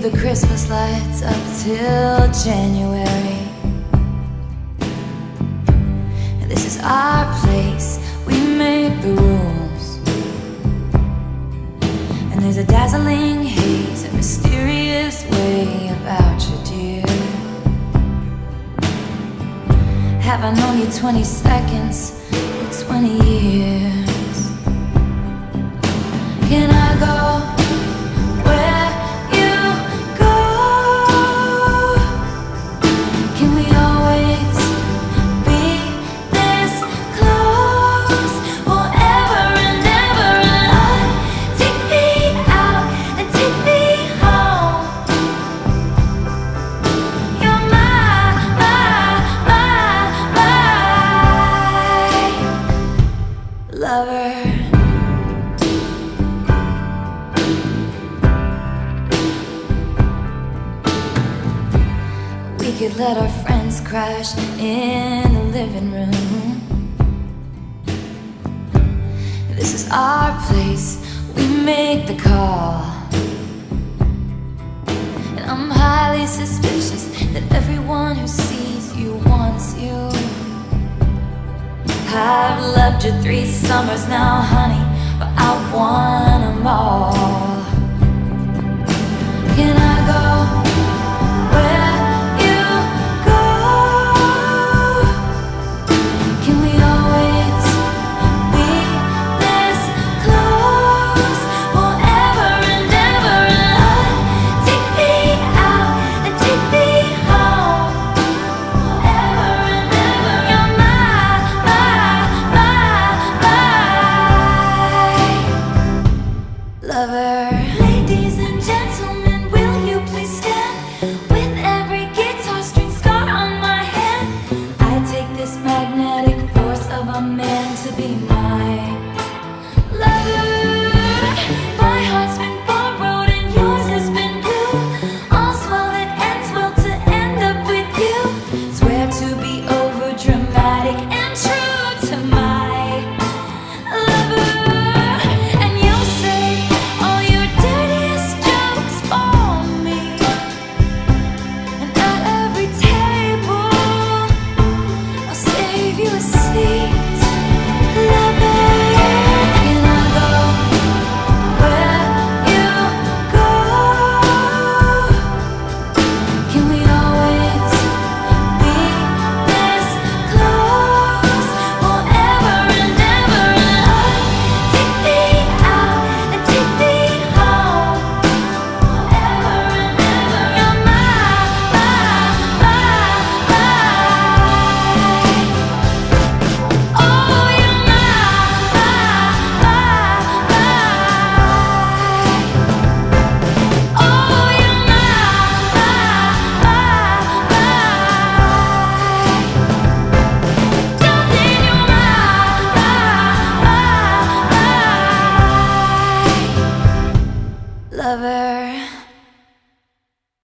the Christmas lights up till January. And this is our place, we make the rules. And there's a dazzling haze, a mysterious way about you, dear. Have I known you 20 seconds or 20 years? Can I go where you go? Can we always be this close forever and ever? And take me out and take me home. You're my lover. We could let our friends crash in the living room. This is our place, we make the call. And I'm highly suspicious that everyone who sees you wants you. I've loved you 3 summers now, honey, but I want them all. Can I go where you go? Can we always be this close forever and ever? And take me out and take me home forever and ever. You're my lover. Ladies and gentlemen, will you please stand? With every guitar string scar on my hand, I take this magnetic force of a man to be my lover. My heart's been borrowed and yours has been blue. All's well that ends well to end up with you. Swear to be over dramatic and true to my lover. And you'll say all your dirtiest jokes for me. And at every table I'll save you a seat.